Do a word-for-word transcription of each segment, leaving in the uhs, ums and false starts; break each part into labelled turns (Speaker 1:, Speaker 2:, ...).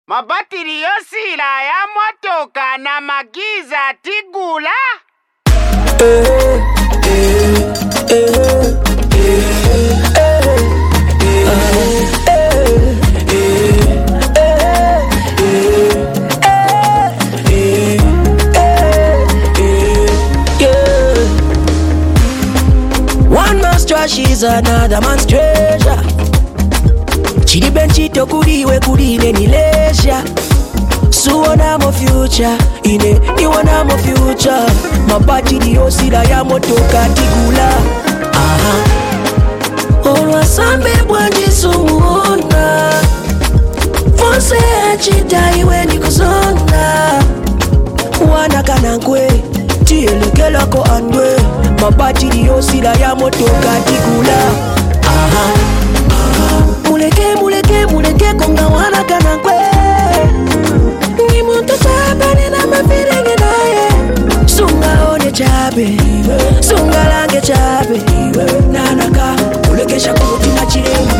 Speaker 1: mabatiri yosila ya motoka na magiza tigula.
Speaker 2: Eh, eh, eh, eh, she's another man's treasure. Chidi benchito kudiwe kudine ni leisure. Suona mo future, ine ni wana mo future. Mabati di osila ya motoka tigula. Aha. Olwa sambe bwanji sumuona. Fonse chita iwe ni kuzona. Wana kanankwe, tielekela ko andwe. Mabati di osila ya motoka tigula. Aha. Aha. Muleke muleke muleke konga wana kanankwe. Ni muntu chabe na mafiringi naye. Sunga one chabe, sunga lange chabe. Nanaka mulekesha kumutima chiremu.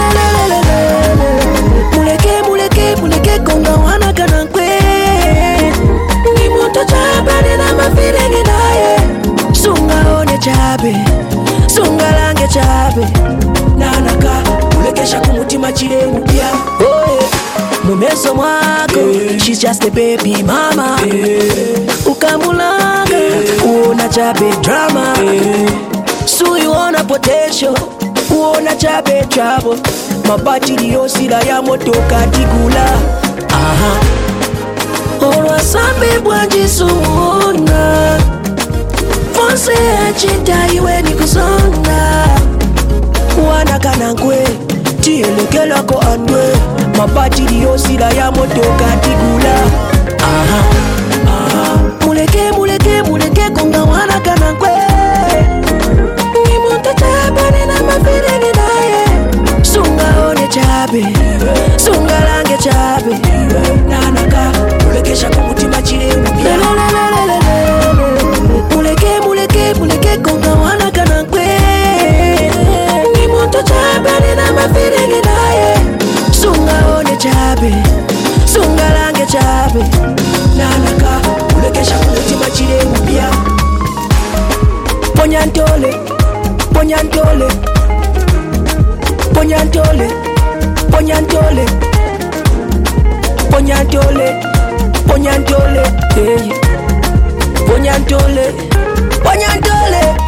Speaker 2: Muleke muleke muleke konga wana kanankwe. Ni muntu chabe na mafiringi naye. Sunga one chabe, sunga lange chabe. Nanaka mulekesha kumutima chiremu pia. Oh yeah. Mumeso mwako, yeah. She's just a baby mama, yeah. Ukamulanga, yeah. Uona chabe drama, yeah. So you wanna potential, uona chabe trouble. Mabati liyosila ya motoka tigula. Aha. Olwa sambe bwanji suona. Fonse chita iwe ni kuzona. Wana kanankwe, tielekela ko andwe. Mabati liyosila ya motoka tigula. Aha. Aha. Muleke muleke muleke konga wana kanankwe. Ni muntu chabe na mafiringi naye. Sunga one chabe, sunga lange chabe. Nanaka mulekesha kumutima chiremu. Muleke muleke muleke konga wana kanankwe. Ni muntu chabe na mafiringi naye. Sunga one chabe, sunga lange chabe. Nanaka mulekesha kumutima chiremu pia. Ponyantole, ponyantole, ponyantole, ponyantole, ponyantole, ponyantole, hey. Ponyantole, ponyantole.